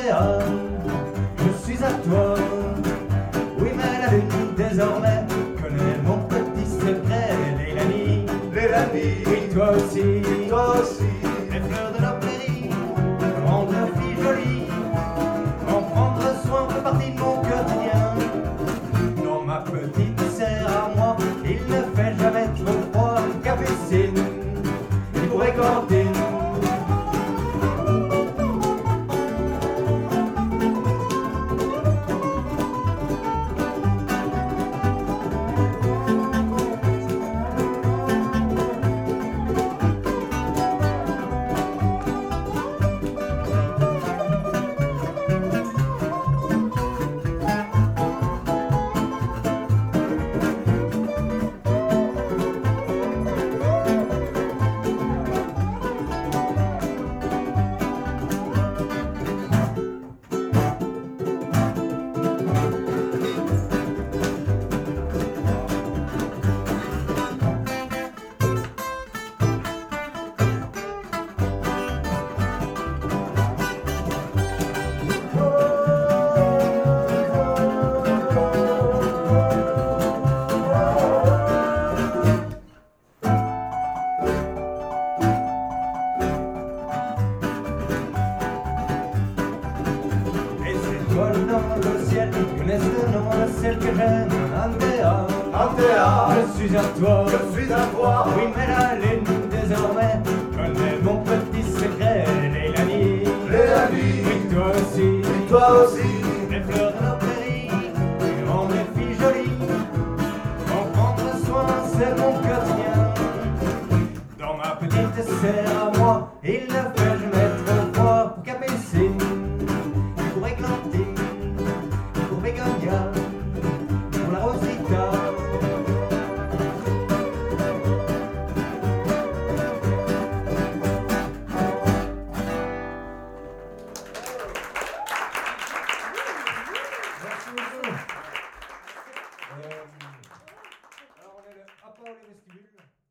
Andrea, je suis à toi. Oui, mais la lune désormais connaît mon petit secret, Leilani. Leilani, Oui, toi aussi, toi aussi. les fleurs de nos prairies rendent nos filles jolies. En prendre soin fait partie de mon quotidien. Dans ma petite serre à moi, il ne fait jamais trop froid. Capucine, il pourrait cantine. Dans le ciel, connaissent le nom de celle que j'aime, Andrea. Andrea, Je suis à toi. je suis à toi. Oui, mais la lune désormais connaît mon petit secret, Leilani. Leilani, Oui, toi aussi, toi aussi. les fleurs de nos prairies rendent les filles jolies. En prendre soin, c'est mon quotidien. Dans ma petite serre à moi, il ne fait jamais trop froid. Pour Capucine, pour Églantine, pour Bégonia, pour la Rosita. Merci beaucoup. Alors on est à part les vestibules.